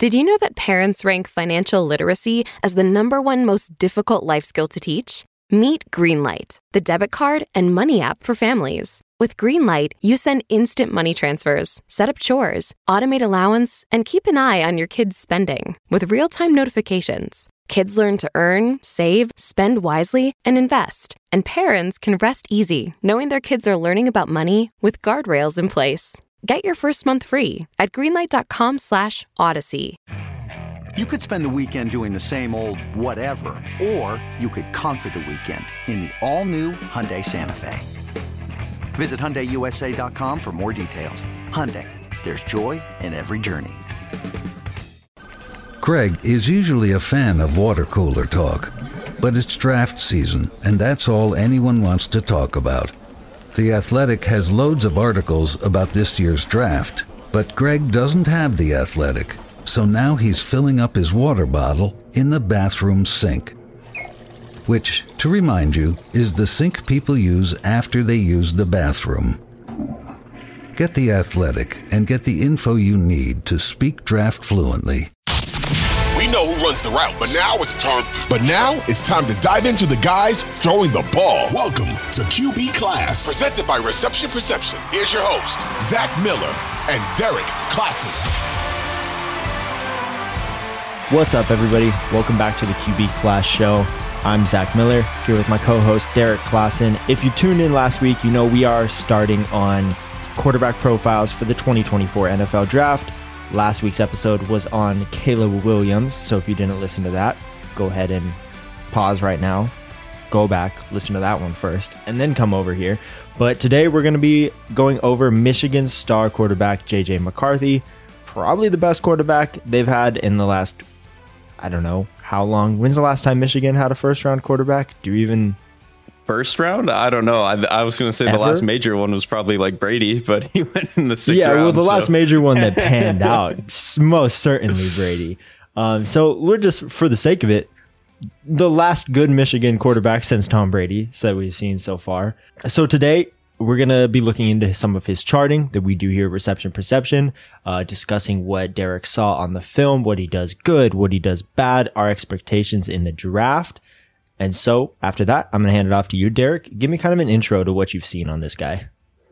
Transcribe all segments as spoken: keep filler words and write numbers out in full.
Did you know that parents rank financial literacy as the number one most difficult life skill to teach? Meet Greenlight, the debit card and money app for families. With Greenlight, you send instant money transfers, set up chores, automate allowance, and keep an eye on your kids' spending with real-time notifications. Kids learn to earn, save, spend wisely, and invest. And parents can rest easy knowing their kids are learning about money with guardrails in place. Get your first month free at greenlight.com slash odyssey. You could spend the weekend doing the same old whatever, or you could conquer the weekend in the all-new Hyundai Santa Fe. Visit Hyundai U S A dot com for more details. Hyundai, there's joy in every journey. Greg is usually a fan of water cooler talk, but it's draft season, and that's all anyone wants to talk about. The Athletic has loads of articles about this year's draft, but Greg doesn't have The Athletic, so now he's filling up his water bottle in the bathroom sink. Which, to remind you, is the sink people use after they use the bathroom. Get The Athletic and get the info you need to speak draft fluently. We know who runs the route, but now it's time. But now it's time to dive into the guys throwing the ball. Welcome to Q B Class, presented by Reception Perception. Here's your host, Zach Miller and Derek Klassen. What's up, everybody? Welcome back to the Q B Class Show. I'm Zach Miller, here with my co-host Derek Klassen. If you tuned in last week, you know we are starting on quarterback profiles for the twenty twenty-four N F L Draft. Last week's episode was on Caleb Williams, so if you didn't listen to that, go ahead and pause right now, go back, listen to that one first, and then come over here. But today we're going to be going over Michigan's star quarterback, J J McCarthy, probably the best quarterback they've had in the last, I don't know, how long? When's the last time Michigan had a first-round quarterback? Do you even... First round? I don't know. I, I was going to say Ever? the last major one was probably like Brady, but he went in the sixth yeah, round. Yeah, well, the so. last major one that panned out, most certainly Brady. Um, so we're just, for the sake of it, the last good Michigan quarterback since Tom Brady so that we've seen so far. So today, we're going to be looking into some of his charting that we do here at Reception Perception, uh, discussing what Derek saw on the film, what he does good, what he does bad, our expectations in the draft. And so after that, I'm going to hand it off to you, Derek. Give me kind of an intro to what you've seen on this guy.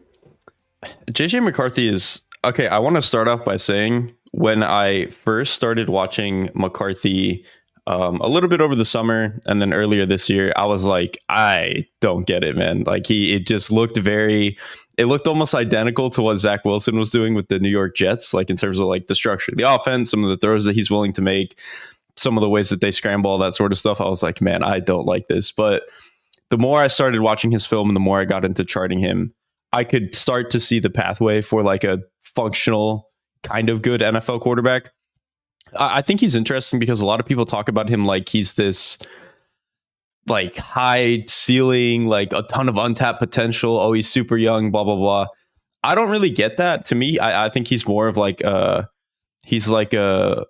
J J McCarthy is, okay, I want to start off by saying when I first started watching McCarthy um, a little bit over the summer and then earlier this year, I was like, I don't get it, man. Like he, it just looked very, it looked almost identical to what Zach Wilson was doing with the New York Jets, like in terms of like the structure of the offense, some of the throws that he's willing to make, some of the ways that they scramble, all that sort of stuff. I was like, man, I don't like this. But the more I started watching his film and the more I got into charting him, I could start to see the pathway for like a functional kind of good N F L quarterback. I think he's interesting because a lot of people talk about him like he's this like high ceiling, like a ton of untapped potential. Oh, he's super young, blah, blah, blah. I don't really get that. To me, I, I think he's more of like uh he's like a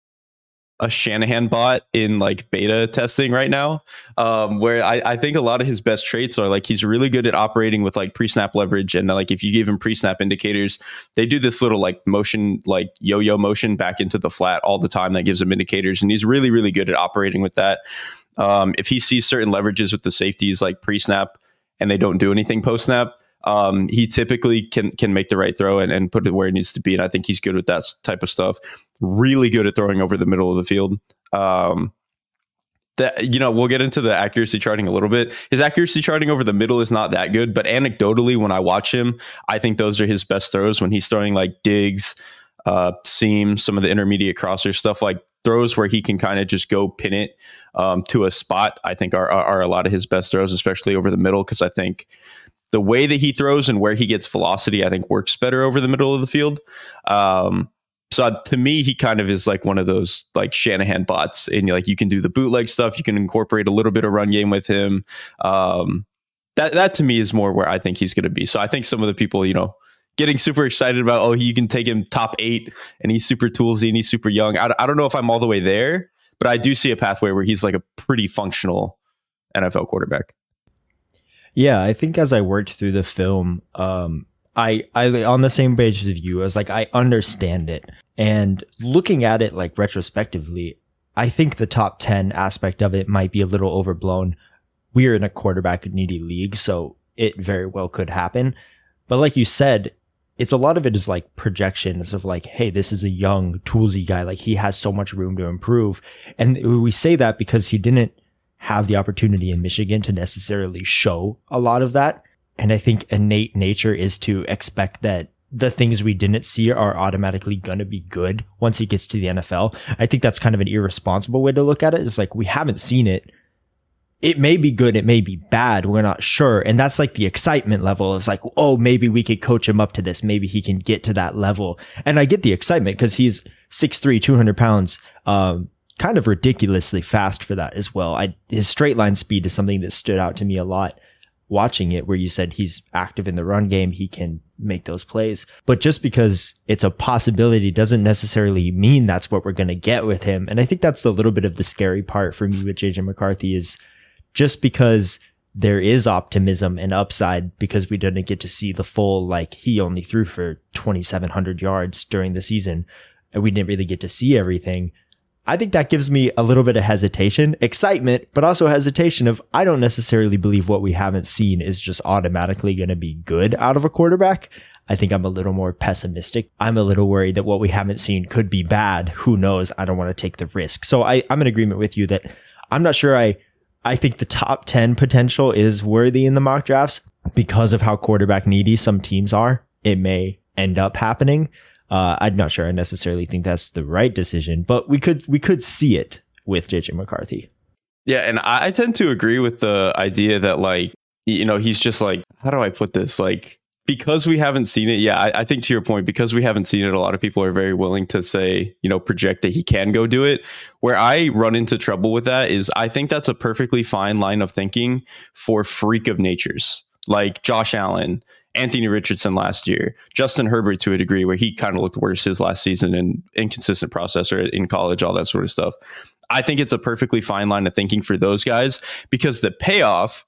a Shanahan bot in like beta testing right now, um, where I, I think a lot of his best traits are like he's really good at operating with like pre-snap leverage. And like if you give him pre-snap indicators, they do this little like motion, like yo-yo motion back into the flat all the time that gives him indicators. And he's really, really good at operating with that. Um, if he sees certain leverages with the safeties like pre-snap and they don't do anything post-snap, Um, he typically can can make the right throw and, and put it where it needs to be. And I think he's good with that type of stuff. Really good at throwing over the middle of the field. Um, that, you know, we'll get into the accuracy charting a little bit. His accuracy charting over the middle is not that good, but anecdotally, when I watch him, I think those are his best throws when he's throwing like digs, uh, seams, some of the intermediate crosser stuff, like throws where he can kind of just go pin it um, to a spot. I think are, are, are a lot of his best throws, especially over the middle, because I think the way that he throws and where he gets velocity, I think works better over the middle of the field. Um, so to me, he kind of is like one of those like Shanahan bots, and like you can do the bootleg stuff. You can incorporate a little bit of run game with him. Um, that that to me is more where I think he's going to be. So I think some of the people, you know, getting super excited about, oh, you can take him top eight and he's super toolsy and he's super young. I, I don't know if I'm all the way there, but I do see a pathway where he's like a pretty functional N F L quarterback. Yeah, I think as I worked through the film, um, I, I, on the same page as you, I was like, I understand it. And looking at it like retrospectively, I think the top ten aspect of it might be a little overblown. We're in a quarterback needy league, so it very well could happen. But like you said, it's a lot of it is like projections of like, hey, this is a young, toolsy guy. Like he has so much room to improve. And we say that because he didn't have the opportunity in Michigan to necessarily show a lot of that. And I think innate nature is to expect that the things we didn't see are automatically going to be good once he gets to the N F L. I think that's kind of an irresponsible way to look at it. It's like, we haven't seen it. It may be good. It may be bad. We're not sure. And that's like the excitement level. It's like, oh, maybe we could coach him up to this. Maybe he can get to that level. And I get the excitement because he's six three, two hundred pounds, um, kind of ridiculously fast for that as well. I, his straight line speed is something that stood out to me a lot watching it, where you said he's active in the run game. He can make those plays, but just because it's a possibility doesn't necessarily mean that's what we're going to get with him. And I think that's a little bit of the scary part for me with J J McCarthy, is just because there is optimism and upside, because we didn't get to see the full, like he only threw for twenty-seven hundred yards during the season and we didn't really get to see everything. I think that gives me a little bit of hesitation, excitement, but also hesitation of, I don't necessarily believe what we haven't seen is just automatically going to be good out of a quarterback. I think I'm a little more pessimistic. I'm a little worried that what we haven't seen could be bad. Who knows? I don't want to take the risk. So I, I'm in agreement with you that I'm not sure I, I think the top ten potential is worthy in the mock drafts because of how quarterback needy some teams are. It may end up happening. Uh, I'm not sure I necessarily think that's the right decision, but we could we could see it with J J McCarthy. Yeah, and I tend to agree with the idea that, like, you know, he's just like, how do I put this? Like, because we haven't seen it. Yeah, I, I think to your point, because we haven't seen it, a lot of people are very willing to say, you know, project that he can go do it. Where I run into trouble with that is I think that's a perfectly fine line of thinking for freak of natures like Josh Allen, Anthony Richardson last year, Justin Herbert to a degree, where he kind of looked worse his last season, and inconsistent processor in college, all that sort of stuff. I think it's a perfectly fine line of thinking for those guys, because the payoff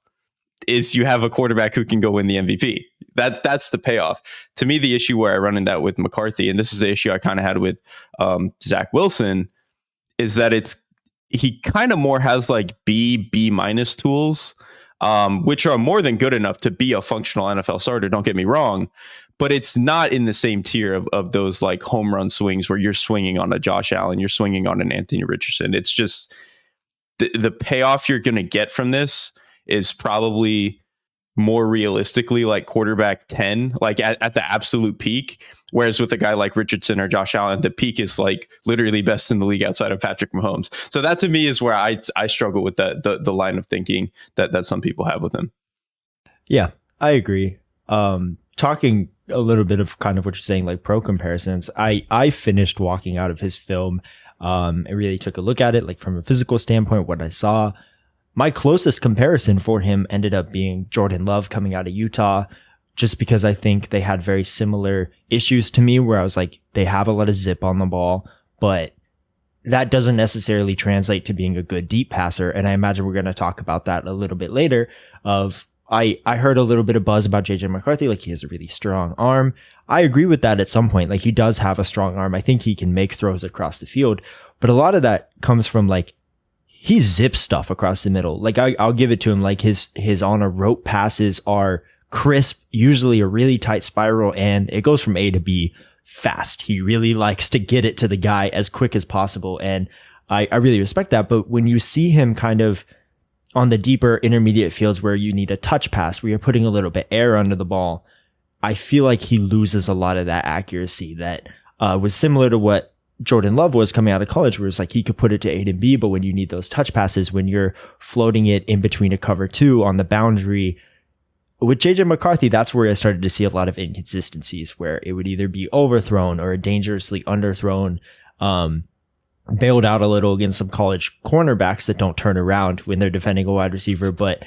is you have a quarterback who can go win the M V P. That that's the payoff. To me, the issue where I run in that with McCarthy, and this is the issue I kind of had with um, Zach Wilson, is that it's he kind of more has like B, B minus tools, um, which are more than good enough to be a functional N F L starter. Don't get me wrong, but it's not in the same tier of, of those like home run swings where you're swinging on a Josh Allen, you're swinging on an Anthony Richardson. It's just the, the payoff you're going to get from this is probably more realistically like quarterback ten, like at, at the absolute peak. Whereas with a guy like Richardson or Josh Allen, the peak is like literally best in the league outside of Patrick Mahomes. So that to me is where I I struggle with that the the line of thinking that that some people have with him. Yeah, I agree. Um, talking a little bit of kind of what you're saying, like pro comparisons. I I finished walking out of his film. Um, I really took a look at it, like from a physical standpoint, what I saw. My closest comparison for him ended up being Jordan Love coming out of Utah, just because I think they had very similar issues to me, where I was like, they have a lot of zip on the ball, but that doesn't necessarily translate to being a good deep passer. And I imagine we're going to talk about that a little bit later. Of I, I heard a little bit of buzz about J J McCarthy, like he has a really strong arm. I agree with that at some point. Like he does have a strong arm. I think he can make throws across the field, but a lot of that comes from like, he zips stuff across the middle. Like I, I'll give it to him. Like his, his on a rope passes are crisp, usually a really tight spiral, and it goes from A to B fast. He really likes to get it to the guy as quick as possible. And I, I really respect that. But when you see him kind of on the deeper intermediate fields where you need a touch pass, where you're putting a little bit air under the ball, I feel like he loses a lot of that accuracy that uh, was similar to what Jordan Love was coming out of college, where it's like he could put it to A and B, but when you need those touch passes, when you're floating it in between a cover two on the boundary, with J J McCarthy, that's where I started to see a lot of inconsistencies, where it would either be overthrown or dangerously underthrown, um, bailed out a little against some college cornerbacks that don't turn around when they're defending a wide receiver. But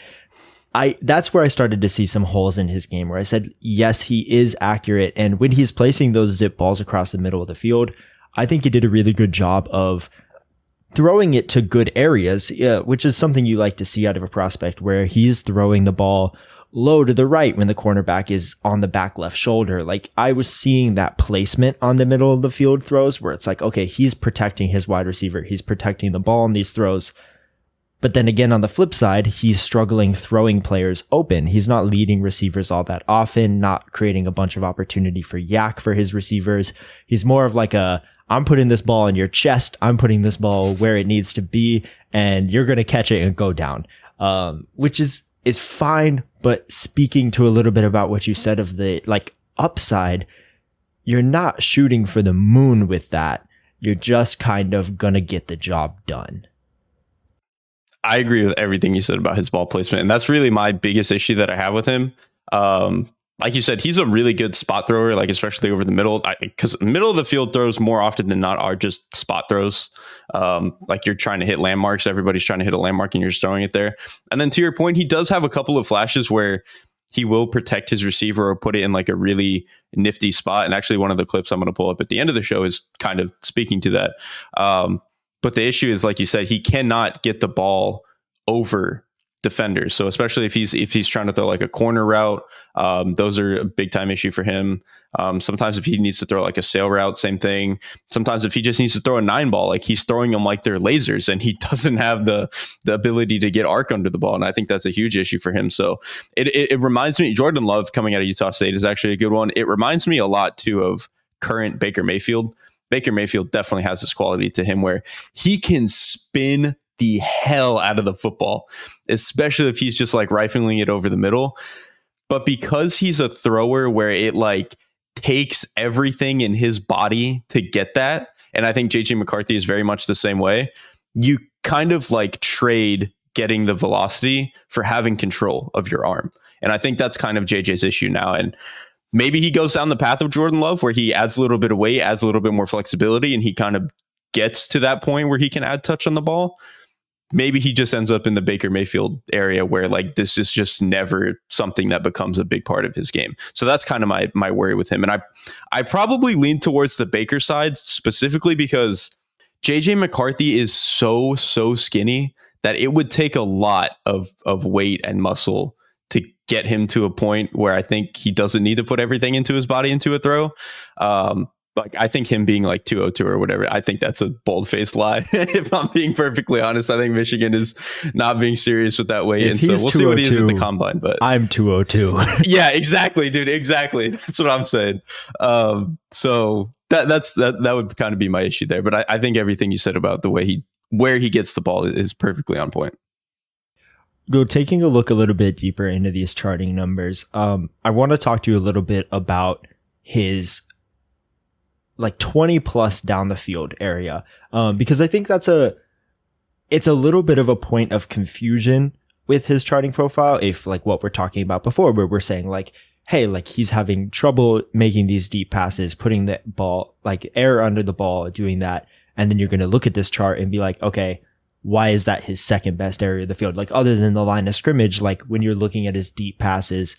I, that's where I started to see some holes in his game, where I said, yes, he is accurate. And when he's placing those zip balls across the middle of the field, I think he did a really good job of throwing it to good areas, yeah, which is something you like to see out of a prospect, where he's throwing the ball low to the right when the cornerback is on the back left shoulder. Like I was seeing that placement on the middle of the field throws where it's like, okay, he's protecting his wide receiver. He's protecting the ball in these throws. But then again, on the flip side, he's struggling throwing players open. He's not leading receivers all that often, not creating a bunch of opportunity for yak for his receivers. He's more of like a, I'm putting this ball in your chest. I'm putting this ball where it needs to be, and you're going to catch it and go down. Um, which is, is fine. But speaking to a little bit about what you said of the like upside, you're not shooting for the moon with that. You're just kind of going to get the job done. I agree with everything you said about his ball placement. And that's really my biggest issue that I have with him. Um, like you said, he's a really good spot thrower, like especially over the middle, because middle of the field throws more often than not are just spot throws. Um, like you're trying to hit landmarks. Everybody's trying to hit a landmark and you're just throwing it there. And then to your point, he does have a couple of flashes where he will protect his receiver or put it in like a really nifty spot. And actually one of the clips I'm going to pull up at the end of the show is kind of speaking to that. Um, But the issue is, like you said, he cannot get the ball over defenders. So especially if he's if he's trying to throw like a corner route, um, those are a big time issue for him. Um, sometimes if he needs to throw like a sail route, same thing. Sometimes if he just needs to throw a nine ball, like he's throwing them like they're lasers, and he doesn't have the the ability to get arc under the ball. And I think that's a huge issue for him. So it it, it reminds me, Jordan Love coming out of Utah State is actually a good one. It reminds me a lot too of current Baker Mayfield. Baker Mayfield definitely has this quality to him where he can spin the hell out of the football, especially if he's just like rifling it over the middle. But because he's a thrower where it like takes everything in his body to get that, and I think J J McCarthy is very much the same way, you kind of like trade getting the velocity for having control of your arm. And I think that's kind of J J's issue now. And maybe he goes down the path of Jordan Love where he adds a little bit of weight, adds a little bit more flexibility, and he kind of gets to that point where he can add touch on the ball. Maybe he just ends up in the Baker Mayfield area where like this is just never something that becomes a big part of his game. So that's kind of my my worry with him. And I I probably lean towards the Baker side specifically because J J McCarthy is so, so skinny that it would take a lot of of weight and muscle to get him to a point where I think he doesn't need to put everything into his body into a throw. Um, like I think him being like two oh two or whatever, I think that's a bold-faced lie. If I'm being perfectly honest, I think Michigan is not being serious with that weight. And so we'll see what he is at the combine. But I'm two oh two. Yeah, exactly, dude. Exactly. That's what I'm saying. Um, so that that's that that would kind of be my issue there. But I, I think everything you said about the way he where he gets the ball is perfectly on point. Go taking a look a little bit deeper into these charting numbers. Um, I want to talk to you a little bit about his like twenty plus down the field area. Um, because I think that's a, it's a little bit of a point of confusion with his charting profile. If like what we're talking about before, where we're saying like, hey, like he's having trouble making these deep passes, putting the ball, like air under the ball, doing that. And then you're going to look at this chart and be like, okay, why is that his second best area of the field? Like other than the line of scrimmage, like when you're looking at his deep passes,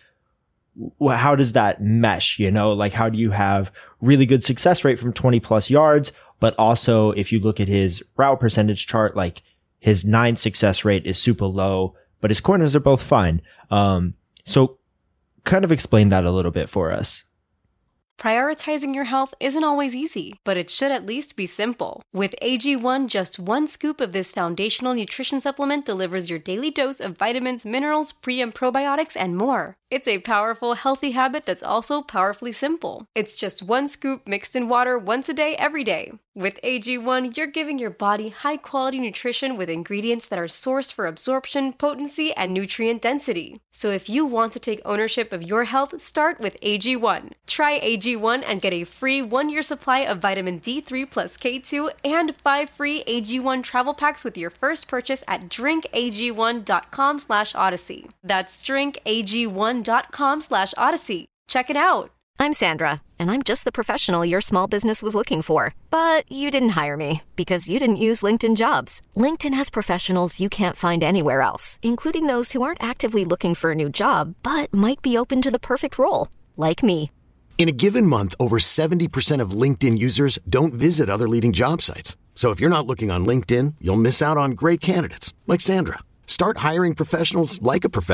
w- how does that mesh? You know, like how do you have really good success rate from twenty plus yards? But also if you look at his route percentage chart, like his nine success rate is super low, but his corners are both fine. Um, so kind of explain that a little bit for us. Prioritizing your health isn't always easy, but it should at least be simple. With A G one, just one scoop of this foundational nutrition supplement delivers your daily dose of vitamins, minerals, pre- and probiotics, and more. It's a powerful, healthy habit that's also powerfully simple. It's just one scoop mixed in water once a day, every day. With A G one, you're giving your body high-quality nutrition with ingredients that are sourced for absorption, potency, and nutrient density. So if you want to take ownership of your health, start with A G one. Try A G one and get a free one-year supply of vitamin D three plus K two and five free A G one travel packs with your first purchase at drink A G one dot com slash odyssey. That's drink A G one dot com slash odyssey. Check it out. I'm Sandra, and I'm just the professional your small business was looking for. But you didn't hire me because you didn't use LinkedIn Jobs. LinkedIn has professionals you can't find anywhere else, including those who aren't actively looking for a new job, but might be open to the perfect role, like me. In a given month, over seventy percent of LinkedIn users don't visit other leading job sites. So if you're not looking on LinkedIn, you'll miss out on great candidates like Sandra. Start hiring professionals like a professional.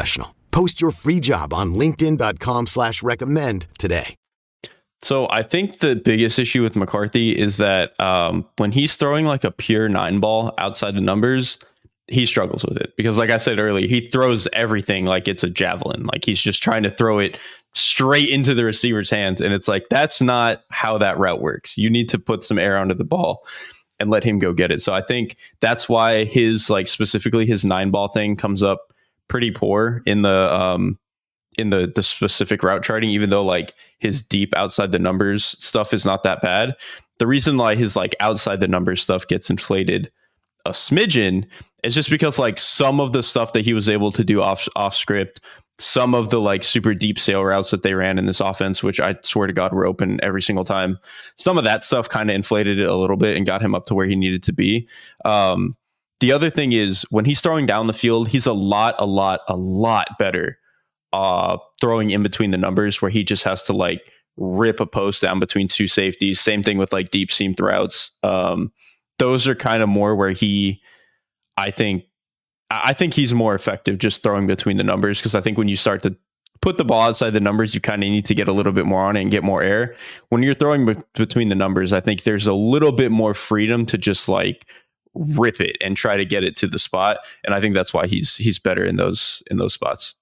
Post your free job on linkedin dot com slash recommend today. So I think the biggest issue with McCarthy is that um, when he's throwing like a pure nine ball outside the numbers, he struggles with it because, like I said earlier, he throws everything like it's a javelin. Like he's just trying to throw it straight into the receiver's hands. And it's like, that's not how that route works. You need to put some air under the ball and let him go get it. So I think that's why his, like specifically his nine ball thing comes up pretty poor in the, um, in the, the specific route charting, even though like his deep outside the numbers stuff is not that bad. The reason why his like outside the numbers stuff gets inflated a smidgen is just because like some of the stuff that he was able to do off off script, some of the like super deep sail routes that they ran in this offense, which I swear to God were open every single time. Some of that stuff kind of inflated it a little bit and got him up to where he needed to be. Um, the other thing is when he's throwing down the field, he's a lot, a lot, a lot better uh, throwing in between the numbers where he just has to like rip a post down between two safeties. Same thing with like deep seam routes. Um, those are kind of more where he, I think, I think he's more effective just throwing between the numbers, because I think when you start to put the ball outside the numbers, you kind of need to get a little bit more on it and get more air. When you're throwing be- between the numbers, I think there's a little bit more freedom to just like rip it and try to get it to the spot. And I think that's why he's he's better in those in those spots.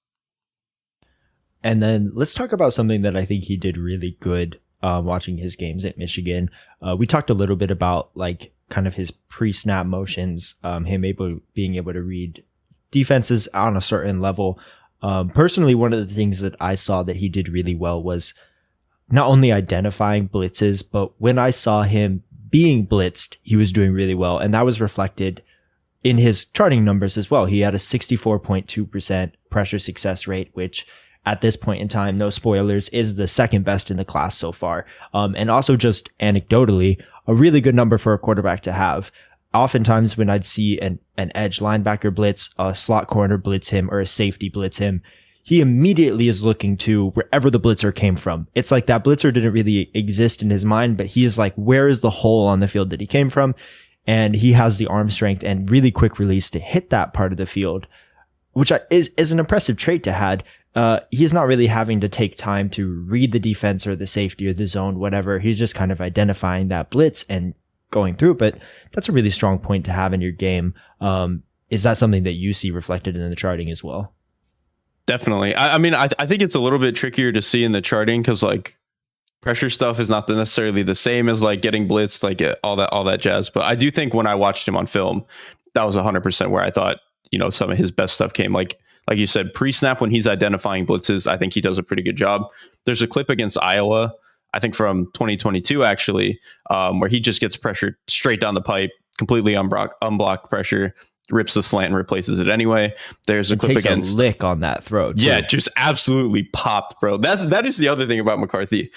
And then let's talk about something that I think he did really good uh, watching his games at Michigan. Uh, we talked a little bit about like kind of his pre-snap motions, um, him able being able to read defenses on a certain level. Um, personally, one of the things that I saw that he did really well was not only identifying blitzes, but when I saw him being blitzed, he was doing really well. And that was reflected in his charting numbers as well. He had a sixty-four point two percent pressure success rate, which at this point in time, no spoilers, is the second best in the class so far. Um, and also just anecdotally, a really good number for a quarterback to have. Oftentimes when I'd see an, an edge linebacker blitz, a slot corner blitz him, or a safety blitz him, he immediately is looking to wherever the blitzer came from. It's like that blitzer didn't really exist in his mind, but he is like, where is the hole on the field that he came from? And he has the arm strength and really quick release to hit that part of the field, which is, is an impressive trait to have. Uh, he's not really having to take time to read the defense or the safety or the zone, whatever. He's just kind of identifying that blitz and going through it. But that's a really strong point to have in your game. Um, is that something that you see reflected in the charting as well? Definitely. I, I mean, I, I think it's a little bit trickier to see in the charting because like pressure stuff is not necessarily the same as like getting blitzed, like all that, all that jazz. But I do think when I watched him on film, that was one hundred percent where I thought, you know, some of his best stuff came. Like, like you said, pre-snap when he's identifying blitzes, I think he does a pretty good job. There's a clip against Iowa, I think from twenty twenty-two actually, um, where he just gets pressured straight down the pipe, completely unblocked, unblocked pressure, rips the slant and replaces it anyway. There's a it clip takes against a lick on that throw too. Yeah, just absolutely popped, bro. That that is the other thing about McCarthy.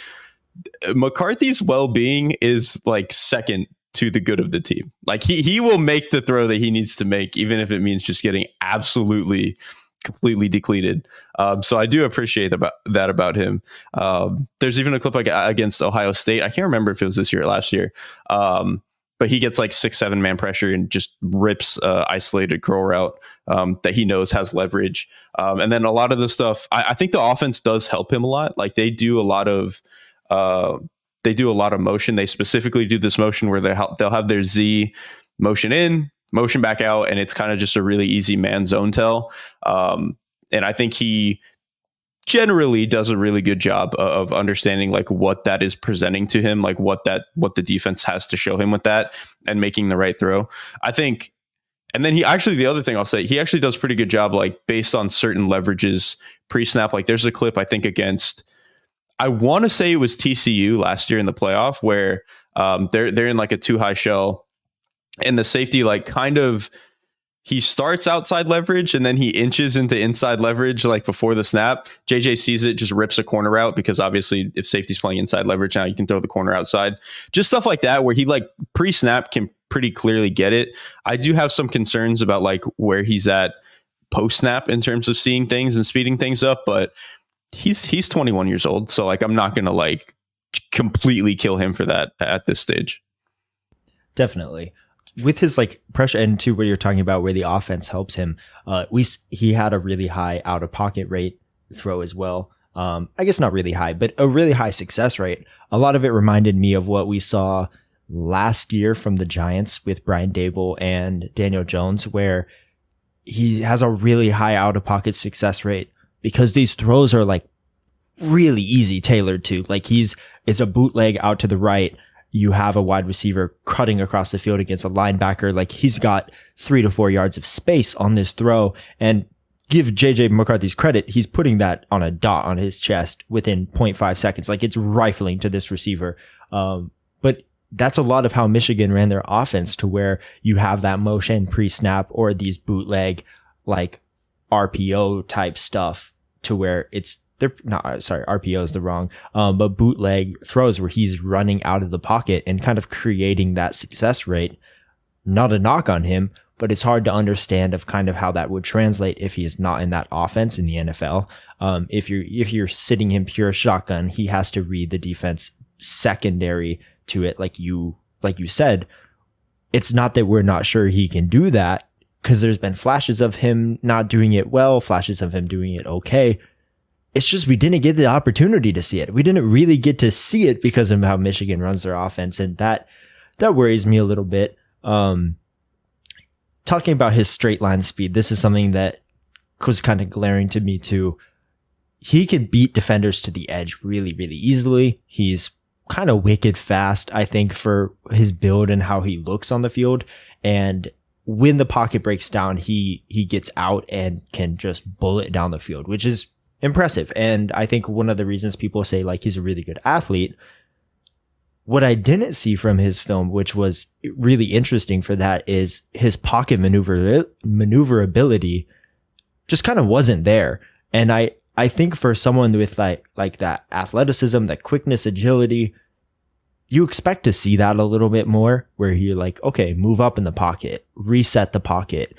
McCarthy's well-being is like second to the good of the team. Like he he will make the throw that he needs to make, even if it means just getting absolutely completely depleted. Um, so I do appreciate about that about him. Um, there's even a clip like against Ohio State. I can't remember if it was this year or last year. Um, but he gets like six, seven man pressure and just rips uh, isolated curl route um, that he knows has leverage. Um, and then a lot of the stuff, I, I think the offense does help him a lot. Like they do a lot of, uh, they do a lot of motion. They specifically do this motion where they they'll have their Z motion in, motion back out, and it's kind of just a really easy man zone tell. Um, and I think he generally does a really good job of understanding like what that is presenting to him, like what that what the defense has to show him with that and making the right throw. I think, and then he actually, the other thing I'll say, he actually does a pretty good job, like based on certain leverages pre-snap. Like there's a clip I think against, I want to say it was T C U last year in the playoff where um, they're they're in like a two high shell. And the safety, like kind of, he starts outside leverage and then he inches into inside leverage, like before the snap. J J sees it, just rips a corner out because obviously if safety's playing inside leverage now, you can throw the corner outside. Just stuff like that where he like pre-snap can pretty clearly get it. I do have some concerns about like where he's at post-snap in terms of seeing things and speeding things up, but he's he's twenty-one years old. So like I'm not going to like completely kill him for that at this stage. Definitely. with his like pressure and to what you're talking about where the offense helps him, uh, we he had a really high out of pocket rate throw as well. Um, I guess not really high, but a really high success rate. A lot of it reminded me of what we saw last year from the Giants with Brian Daboll and Daniel Jones, where he has a really high out of pocket success rate because these throws are like really easy tailored to, like he's, it's a bootleg out to the right. You have a wide receiver cutting across the field against a linebacker. Like he's got three to four yards of space on this throw, and give J J McCarthy's credit. He's putting that on a dot on his chest within zero point five seconds. Like it's rifling to this receiver. Um, but that's a lot of how Michigan ran their offense, to where you have that motion pre-snap or these bootleg, like R P O type stuff, to where it's, they're not, sorry, R P O is the wrong, um, but bootleg throws where he's running out of the pocket and kind of creating that success rate. Not a knock on him, but it's hard to understand of kind of how that would translate if he is not in that offense in the N F L. Um, if you're, if you're sitting him pure shotgun, he has to read the defense secondary to it. Like you, like you said, it's not that we're not sure he can do that, because there's been flashes of him not doing it well, flashes of him doing it okay. It's just we didn't get the opportunity to see it. We didn't really get to see it because of how Michigan runs their offense, and that that worries me a little bit. Um, talking about his straight line speed, this is something that was kind of glaring to me too. He could beat defenders to the edge really, really easily. He's kind of wicked fast, I think, for his build and how he looks on the field. And when the pocket breaks down, he he gets out and can just bullet down the field, which is impressive. And I think one of the reasons people say like he's a really good athlete, what I didn't see from his film, which was really interesting for that, is his pocket maneuver maneuverability just kind of wasn't there. And I I think for someone with like like that athleticism, that quickness, agility, you expect to see that a little bit more, where you're like, okay, move up in the pocket, reset the pocket.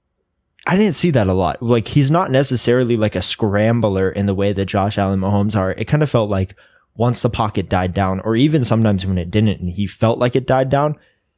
I didn't see that a lot. Like he's not necessarily like a scrambler in the way that Josh Allen Mahomes are. It kind of felt like once the pocket died down, or even sometimes when it didn't and he felt like it died down,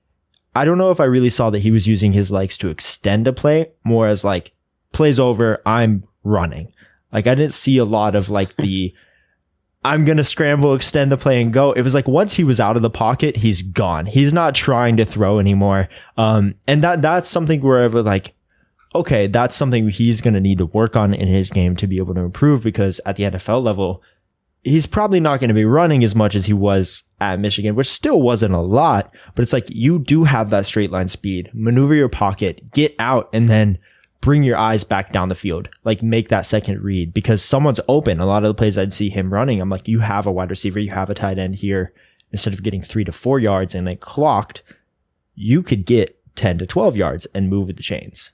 I don't know if I really saw that he was using his legs to extend a play, more as like, play's over, I'm running. Like I didn't see a lot of like the I'm going to scramble, extend the play and go. It was like once he was out of the pocket, he's gone. He's not trying to throw anymore. Um, and that that's something where I was like, okay, that's something he's going to need to work on in his game to be able to improve, because at the N F L level, he's probably not going to be running as much as he was at Michigan, which still wasn't a lot. But it's like you do have that straight line speed, maneuver your pocket, get out, and then bring your eyes back down the field, like make that second read because someone's open. A lot of the plays I'd see him running, I'm like, you have a wide receiver, you have a tight end here. Instead of getting three to four yards and they clocked, you could get ten to twelve yards and move with the chains.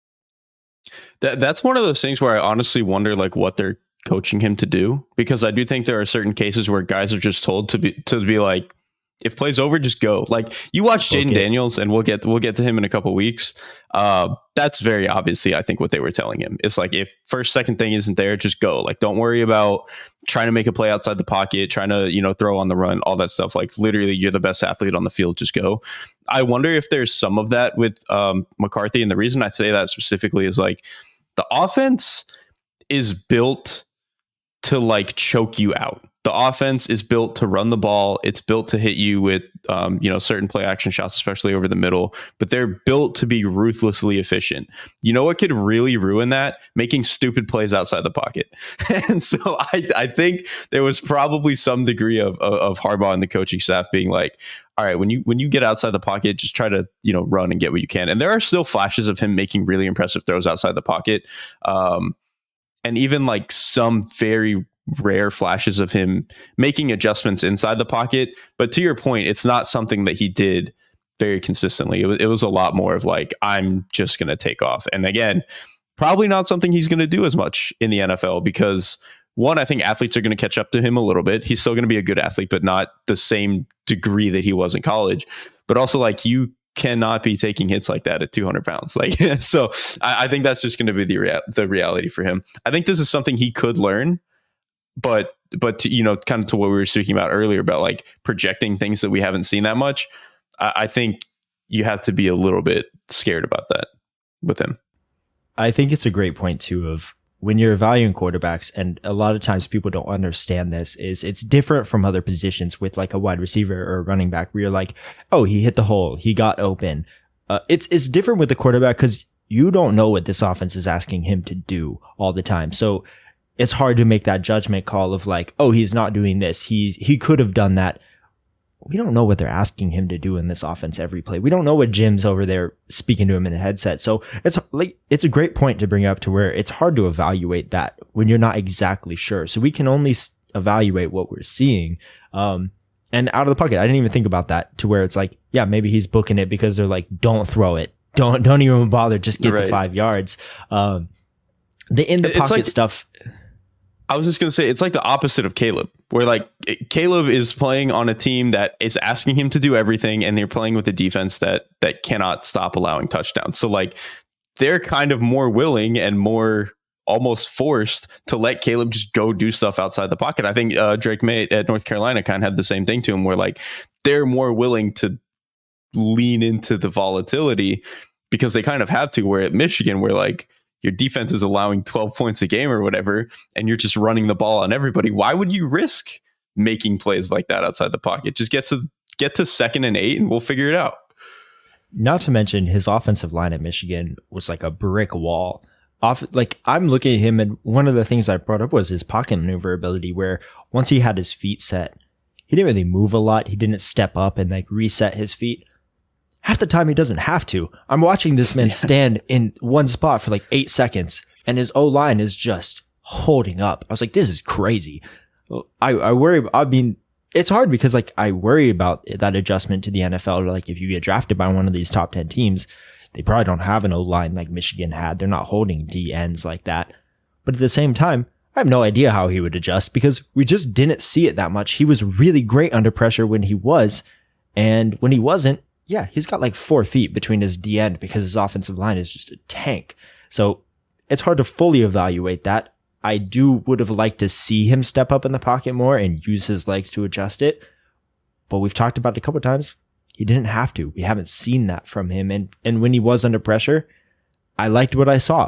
That that's one of those things where I honestly wonder like what they're coaching him to do, because I do think there are certain cases where guys are just told to be to be like, if play's over, just go. Like you watch Jaden okay. Daniels, and we'll get we'll get to him in a couple weeks. Uh, that's very obviously, I think, what they were telling him. It's like if first, second thing isn't there, just go. Like don't worry about trying to make a play outside the pocket, trying to you know throw on the run, all that stuff. Like literally, you're the best athlete on the field, just go. I wonder if there's some of that with um, McCarthy, and the reason I say that specifically is like the offense is built to like choke you out. The offense is built to run the ball. It's built to hit you with, um, you know, certain play action shots, especially over the middle, but they're built to be ruthlessly efficient. You know what could really ruin that? Making stupid plays outside the pocket. And so I, I think there was probably some degree of, of, of Harbaugh and the coaching staff being like, all right, when you, when you get outside the pocket, just try to, you know, run and get what you can. And there are still flashes of him making really impressive throws outside the pocket. Um, and even like some very rare flashes of him making adjustments inside the pocket. But to your point, it's not something that he did very consistently. It was, it was a lot more of like, I'm just going to take off. And again, probably not something he's going to do as much in the N F L because one, I think athletes are going to catch up to him a little bit. He's still going to be a good athlete, but not the same degree that he was in college. But also like you cannot be taking hits like that at two hundred pounds. Like, so I, I think that's just going to be the rea- the reality for him. I think this is something he could learn. But, but to, you know, kind of to what we were speaking about earlier about like projecting things that we haven't seen that much. I, I think you have to be a little bit scared about that with him. I think it's a great point too of when you're evaluating quarterbacks, and a lot of times people don't understand this, is it's different from other positions with like a wide receiver or a running back where you're like, oh, he hit the hole, he got open. Uh, it's it's different with the quarterback because you don't know what this offense is asking him to do all the time. So it's hard to make that judgment call of like, oh, he's not doing this. He he could have done that. We don't know what they're asking him to do in this offense every play. We don't know what Jim's over there speaking to him in a headset. So it's like, it's a great point to bring up to where it's hard to evaluate that when you're not exactly sure. So we can only s- evaluate what we're seeing. Um, and out of the pocket, I didn't even think about that to where it's like, yeah, maybe he's booking it because they're like, don't throw it. Don't, don't even bother. Just get right. the five yards. Um, the in the pocket like, stuff. I was just going to say, it's like the opposite of Caleb, where like Caleb is playing on a team that is asking him to do everything, and they're playing with a defense that that cannot stop allowing touchdowns. So like they're kind of more willing and more almost forced to let Caleb just go do stuff outside the pocket. I think uh, Drake May at North Carolina kind of had the same thing to him, where like they're more willing to lean into the volatility because they kind of have to, where at Michigan, where like your defense is allowing twelve points a game or whatever, and you're just running the ball on everybody. Why would you risk making plays like that outside the pocket? Just get to get to second and eight and we'll figure it out. Not to mention his offensive line at Michigan was like a brick wall. Off, like I'm looking at him, and one of the things I brought up was his pocket maneuverability, where once he had his feet set, he didn't really move a lot. He didn't step up and like reset his feet. Half the time he doesn't have to. I'm watching this man stand in one spot for like eight seconds and his O-line is just holding up. I was like, this is crazy. I, I worry. I mean, it's hard because like I worry about that adjustment to the N F L. Like if you get drafted by one of these top ten teams, they probably don't have an O-line like Michigan had. They're not holding D ends like that. But at the same time, I have no idea how he would adjust because we just didn't see it that much. He was really great under pressure when he was. And when he wasn't, yeah, he's got like four feet between his D end because his offensive line is just a tank. So it's hard to fully evaluate that. I do would have liked to see him step up in the pocket more and use his legs to adjust it. But we've talked about it a couple of times. He didn't have to. We haven't seen that from him. And, and when he was under pressure, I liked what I saw.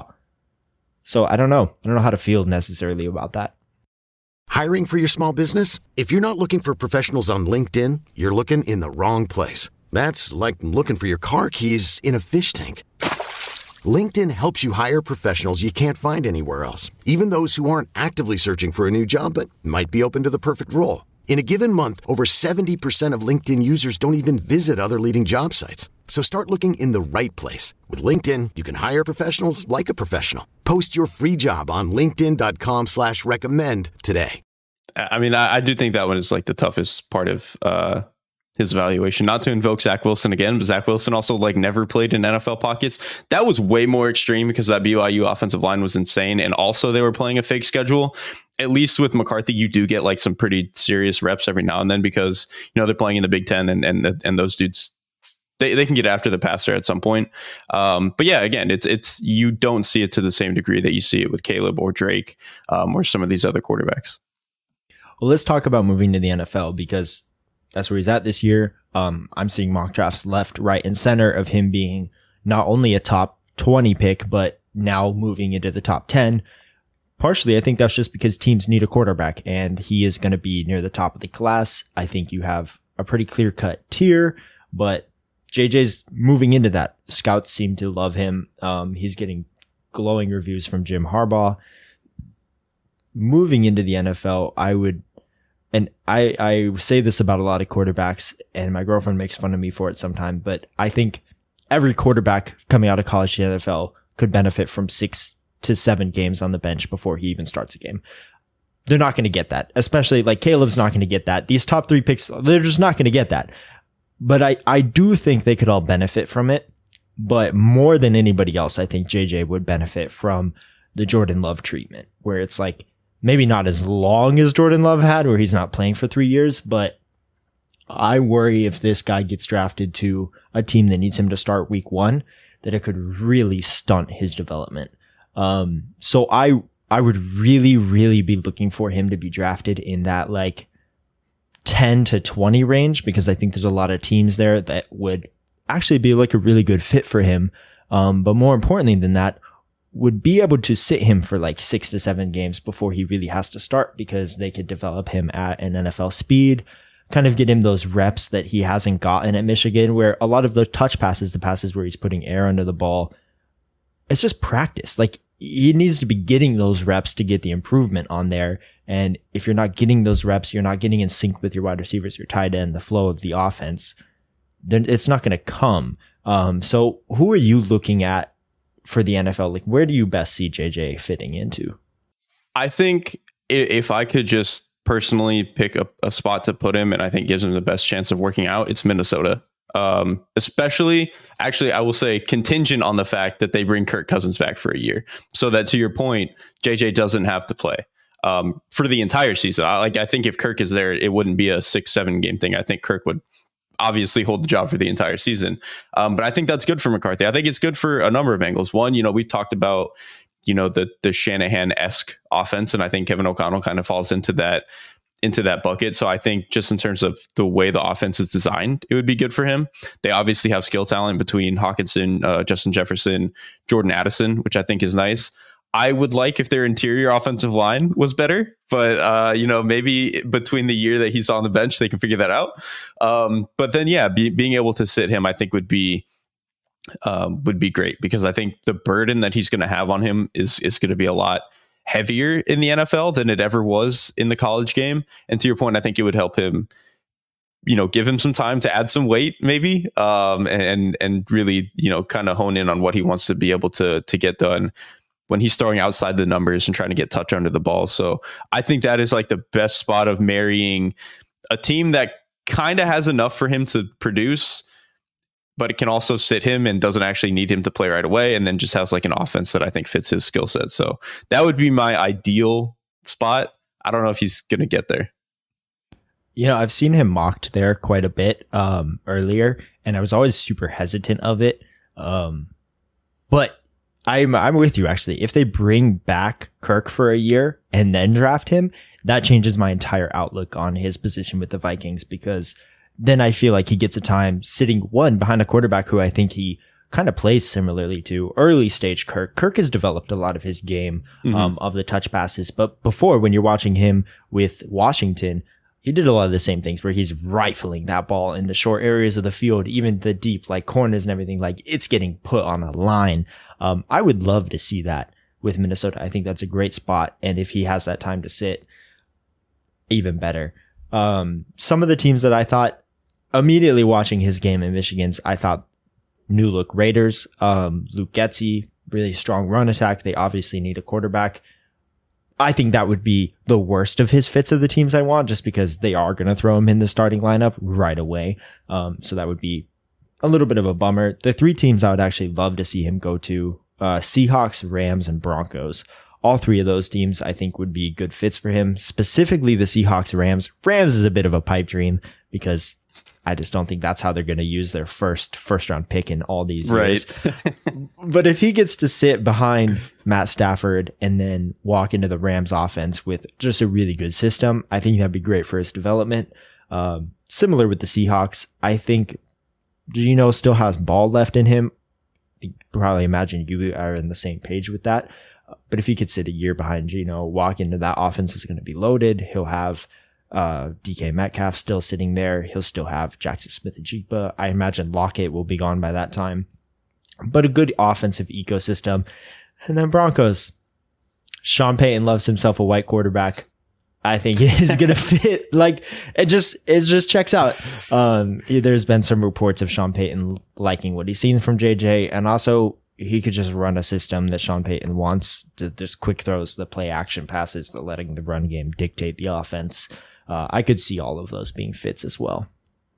So I don't know. I don't know how to feel necessarily about that. Hiring for your small business? If you're not looking for professionals on LinkedIn, you're looking in the wrong place. That's like looking for your car keys in a fish tank. LinkedIn helps you hire professionals you can't find anywhere else, even those who aren't actively searching for a new job but might be open to the perfect role. In a given month, over seventy percent of LinkedIn users don't even visit other leading job sites. So start looking in the right place. With LinkedIn, you can hire professionals like a professional. Post your free job on linkedin.com slash recommend today. I mean, I, I do think that one is like the toughest part of uh, his evaluation. Not to invoke Zach Wilson again, but Zach Wilson also like never played in N F L pockets. That was way more extreme because that B Y U offensive line was insane. And also they were playing a fake schedule. At least with McCarthy, you do get like some pretty serious reps every now and then because, you know, they're playing in the Big Ten and and and those dudes, they, they can get after the passer at some point. Um, but yeah, again, it's it's you don't see it to the same degree that you see it with Caleb or Drake um, or some of these other quarterbacks. Well, let's talk about moving to the N F L because that's where he's at this year. Um, I'm seeing mock drafts left, right, and center of him being not only a top twenty pick, but now moving into the top ten. Partially, I think that's just because teams need a quarterback, and he is going to be near the top of the class. I think you have a pretty clear-cut tier, but J J's moving into that. Scouts seem to love him. Um, he's getting glowing reviews from Jim Harbaugh. Moving into the N F L, I would, and I, I say this about a lot of quarterbacks, and my girlfriend makes fun of me for it sometimes, but I think every quarterback coming out of college to the N F L could benefit from six to seven games on the bench before he even starts a game. They're not going to get that, especially like Caleb's not going to get that. These top three picks, they're just not going to get that. But I, I do think they could all benefit from it. But more than anybody else, I think J J would benefit from the Jordan Love treatment, where it's like maybe not as long as Jordan Love had, where he's not playing for three years. But I worry if this guy gets drafted to a team that needs him to start week one, that it could really stunt his development. Um, so I, I would really, really be looking for him to be drafted in that like ten to twenty range, because I think there's a lot of teams there that would actually be like a really good fit for him. Um, but more importantly than that, would be able to sit him for like six to seven games before he really has to start, because they could develop him at an N F L speed, kind of get him those reps that he hasn't gotten at Michigan, where a lot of the touch passes, the passes where he's putting air under the ball, it's just practice. Like, he needs to be getting those reps to get the improvement on there. And if you're not getting those reps, you're not getting in sync with your wide receivers, your tight end, the flow of the offense, then it's not going to come. Um, so who are you looking at for the N F L? Like, where do you best see J J fitting into? I think if I could just personally pick a, a spot to put him, and I think gives him the best chance of working out, it's Minnesota. Um, especially, actually, I will say contingent on the fact that they bring Kirk Cousins back for a year, so that, to your point, J J doesn't have to play um, for the entire season. I, like, I think if Kirk is there, it wouldn't be a six, seven game thing. I think Kirk would obviously hold the job for the entire season. Um, but I think that's good for McCarthy. I think it's good for a number of angles. One, you know, we've talked about, you know, the the Shanahan-esque offense, and I think Kevin O'Connell kind of falls into that into that bucket. So I think just in terms of the way the offense is designed, it would be good for him. They obviously have skill talent between Hawkinson, uh, Justin Jefferson, Jordan Addison, which I think is nice. I would like if their interior offensive line was better, but, uh, you know, maybe between the year that he's on the bench, they can figure that out. Um, but then, yeah, be, being able to sit him, I think would be um, would be great, because I think the burden that he's going to have on him is is going to be a lot heavier in the N F L than it ever was in the college game. And to your point, I think it would help him, you know, give him some time to add some weight, maybe, um, and and really, you know, kind of hone in on what he wants to be able to to get done when he's throwing outside the numbers and trying to get touch under the ball. So I think that is like the best spot of marrying a team that kind of has enough for him to produce, but it can also sit him and doesn't actually need him to play right away, and then just has like an offense that I think fits his skill set. So that would be my ideal spot. I don't know if he's going to get there. You know, I've seen him mocked there quite a bit um, earlier, and I was always super hesitant of it. Um, but I'm I'm with you, actually. If they bring back Kirk for a year and then draft him, that changes my entire outlook on his position with the Vikings, because then I feel like he gets a time sitting, one, behind a quarterback who I think he kind of plays similarly to early stage Kirk. Kirk has developed a lot of his game mm-hmm. um, of the touch passes. But before, when you're watching him with Washington, he did a lot of the same things where he's rifling that ball in the short areas of the field, even the deep, like corners and everything. Like, it's getting put on a line. Um, I would love to see that with Minnesota. I think that's a great spot. And if he has that time to sit, even better. Um, some of the teams that I thought, immediately watching his game in Michigan's, I thought new look Raiders, um, Luke Getsy, really strong run attack. They obviously need a quarterback. I think that would be the worst of his fits of the teams I want, just because they are going to throw him in the starting lineup right away. Um, so that would be a little bit of a bummer. The three teams I would actually love to see him go to, uh, Seahawks, Rams, and Broncos. All three of those teams I think would be good fits for him, specifically the Seahawks, Rams. Rams is a bit of a pipe dream, because I just don't think that's how they're going to use their first first round pick in all these years. Right. But if he gets to sit behind Matt Stafford and then walk into the Rams offense with just a really good system, I think that'd be great for his development. Um, similar with the Seahawks, I think Geno still has ball left in him. You probably imagine you are on the same page with that. But if he could sit a year behind Geno, walk into that offense is going to be loaded. He'll have Uh, D K Metcalf still sitting there. He'll still have Jackson Smith-Njigba. I imagine Lockett will be gone by that time. But a good offensive ecosystem. And then Broncos. Sean Payton loves himself a white quarterback. I think it is going to fit. Like, it just, it just checks out. Um, there's been some reports of Sean Payton liking what he's seen from J J, and also he could just run a system that Sean Payton wants. To just quick throws, the play action passes, the letting the run game dictate the offense. Uh, I could see all of those being fits as well.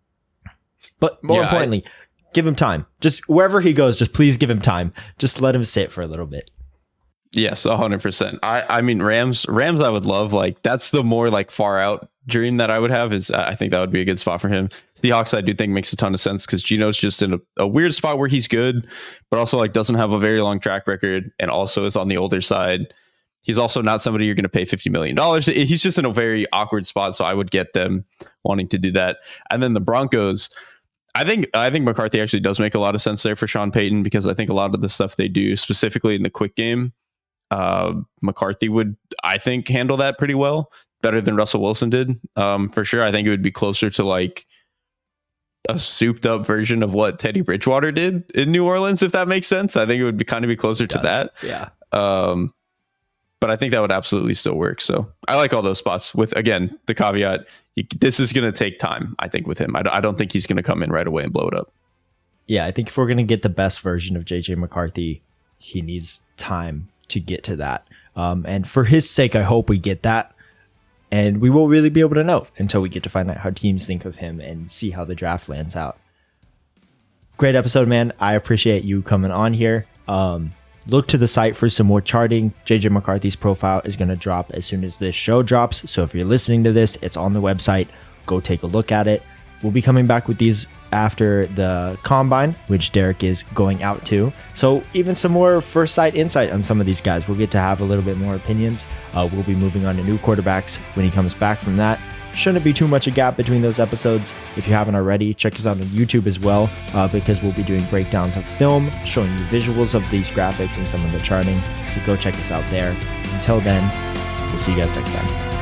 But more yeah, importantly, I, give him time. Just wherever he goes, just please give him time. Just let him sit for a little bit. Yes, one hundred percent. I, I mean, Rams, Rams I would love. Like, that's the more like far out dream that I would have. Is I think that would be a good spot for him. Seahawks, I do think makes a ton of sense, because Geno's just in a, a weird spot where he's good, but also like doesn't have a very long track record, and also is on the older side. He's also not somebody you're going to pay fifty million dollars. He's just in a very awkward spot. So I would get them wanting to do that. And then the Broncos, I think I think McCarthy actually does make a lot of sense there for Sean Payton, because I think a lot of the stuff they do, specifically in the quick game, uh, McCarthy would, I think, handle that pretty well, better than Russell Wilson did. Um, for sure. I think it would be closer to like a souped up version of what Teddy Bridgewater did in New Orleans, if that makes sense. I think it would be kind of be closer to that. Yeah. Um, but I think that would absolutely still work. So I like all those spots with, again, the caveat, he, this is going to take time, I think, with him. I, I don't think he's going to come in right away and blow it up. Yeah, I think if we're going to get the best version of J J McCarthy, he needs time to get to that. Um, and for his sake, I hope we get that. And we won't really be able to know until we get to find out how teams think of him and see how the draft lands out. Great episode, man. I appreciate you coming on here. Um, look to the site for some more charting. J J McCarthy's profile is going to drop as soon as this show drops. So if you're listening to this, it's on the website. Go take a look at it. We'll be coming back with these after the combine, which Derek is going out to. So even some more first sight insight on some of these guys. We'll get to have a little bit more opinions. Uh, we'll be moving on to new quarterbacks when he comes back from that. Shouldn't be too much a gap between those episodes. If you haven't already, check us out on YouTube as well, uh, because we'll be doing breakdowns of film, showing you visuals of these graphics and some of the charting. So go check us out there. Until then, we'll see you guys next time.